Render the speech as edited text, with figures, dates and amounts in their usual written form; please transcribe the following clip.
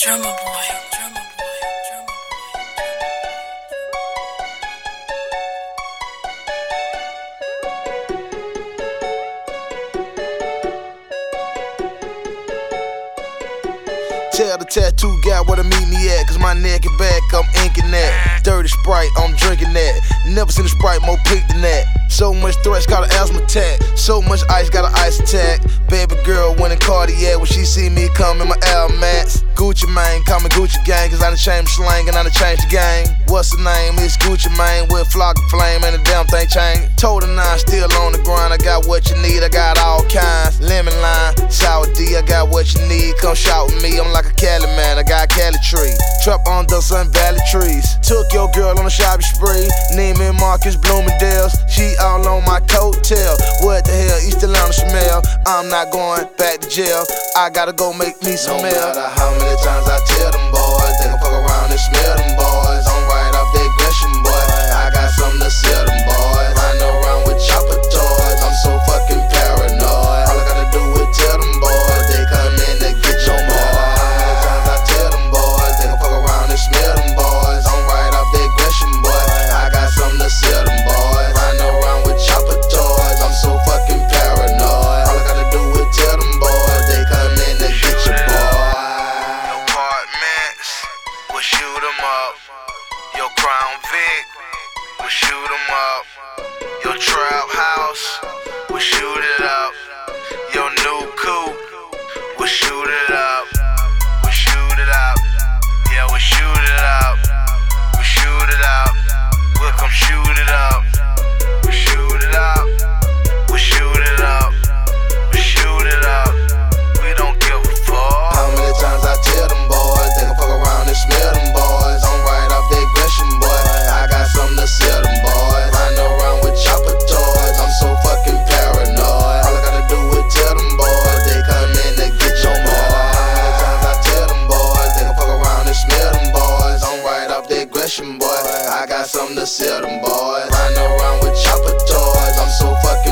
Drummer boy, drummer boy, drummer Tell the tattoo guy where to meet me at, cause my neck and back, I'm inking that. Dirty Sprite, I'm drinking that. Never seen a Sprite more pink than that. So much threats, got an asthma attack. So much ice, got an ice attack. Baby girl winning Cartier when she see me come in my Air Max. Gucci Mane, call me Gucci Gang, cause I done changed slang and I done changed the game. What's the name? It's Gucci Mane with flock of flame and the damn thing changed. Told her nah, still on the grind. I got what you need, I got all kinds. Lemon lime, sour D, I got what you need. Come shout with me, I'm like a Cali man, I got a Cali tree. Trap on the Sun Valley trees. Took your girl on a shopping spree. Neiman Marcus, Bloomingdale's. She all on my coattail. What the hell, East Atlanta smell? I'm not going back to jail. I gotta go make me some mail. No matter how many times I tell them boys, they gon' fuck around and smell them boys. I'm right off the aggression, boy. I got something to sell them boys. Riding around with chopper toys. I'm so fucking paranoid. All I gotta do is tell them boys, they come in to get your boy. Smell them boys, I'm right off the aggression, boy. I got something to sell them boys. Riding around with chopper toys, I'm so fucking paranoid. All I gotta do is tell them boys, they come in to get your boy. Your apartments, we'll shoot them up. Your Crown Vic, we'll shoot them up. Your trap house, we'll shoot it up. Your new coupe, we'll shoot it up. We'll shoot it up. Yeah, we'll shoot it up. We'll shoot it up. We'll come shoot it up. We'll shoot it up. We'll shoot it up. We'll shoot it up. We don't give a fuck. How many times I tell them boys, they gon' fuck around and smell them boys. I'm right off the aggression, boy. I got something to sell them boys. Riding around with chopper toys. I'm so fucking paranoid. All I gotta do is tell them boys, they come in to get your boy. Smell them boys, I'm right off the aggression, boy. I got something to sell them boys. Riding around with chopper toys, I'm so fucking